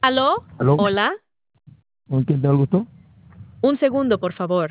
¿Aló? ¿Aló? Hola. ¿Con quién te gustó? Un segundo, por favor.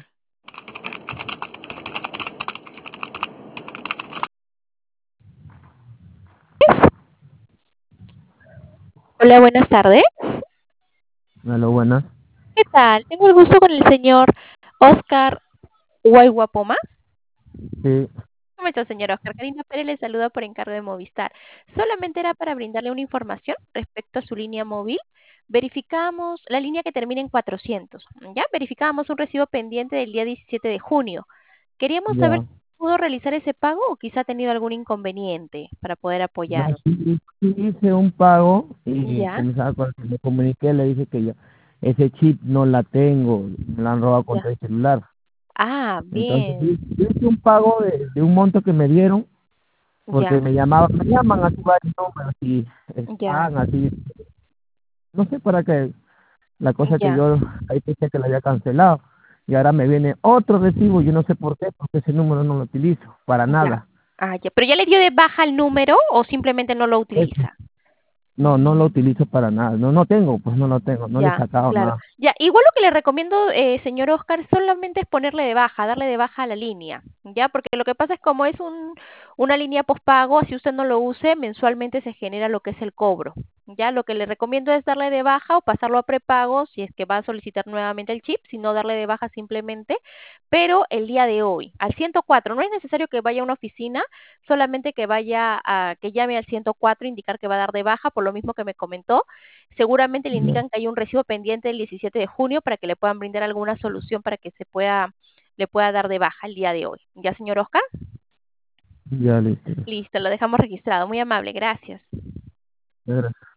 Hola, buenas tardes. Aló, buenas. ¿Qué tal? Tengo el gusto con el señor Oscar Guayguapoma. Sí, ¿Cómo está, señor Oscar? Karina Pérez le saluda por encargo de Movistar. Solamente era para brindarle una información respecto a su línea móvil. Verificamos la línea que termina en 400. ¿Ya? Verificábamos un recibo pendiente del día 17 de junio. Queríamos saber ya. si pudo realizar ese pago o quizá ha tenido algún inconveniente para poder No, apoyar. sí hice un pago y Ya, cuando me comuniqué le dije que yo ese chip no la tengo, me la han robado ya. contra el celular. Ah, Entonces bien. yo hice un pago de un monto que me dieron porque Ya, me llaman así varios números y ya, están así, no sé para qué. La cosa que ya. yo ahí pensé que la había cancelado y ahora me viene otro recibo, yo no sé por qué, porque ese número no lo utilizo para Ya. nada. Ah, ya. ¿Pero ya le dio de baja el número o simplemente no lo utiliza? No, no lo utilizo para nada. No, no tengo, pues no lo tengo. No le he Ya, sacado claro. nada. Ya, igual lo que le recomiendo, señor Oscar, solamente es ponerle de baja, darle de baja a la línea, ¿ya? Porque lo que pasa es como es una línea postpago, si usted no lo use, mensualmente se genera lo que es el cobro, ¿ya? Lo que le recomiendo es darle de baja o pasarlo a prepago si es que va a solicitar nuevamente el chip, sino darle de baja simplemente, pero el día de hoy, al 104, no es necesario que vaya a una oficina, solamente que vaya a, que llame al 104, indicar que va a dar de baja, por lo mismo que me comentó. Seguramente le Ya, indican que hay un recibo pendiente del 17 de junio para que le puedan brindar alguna solución para que le pueda dar de baja el día de hoy. ¿Ya, señor Oscar? ya listo. Listo, lo dejamos registrado. Muy amable, gracias. Gracias.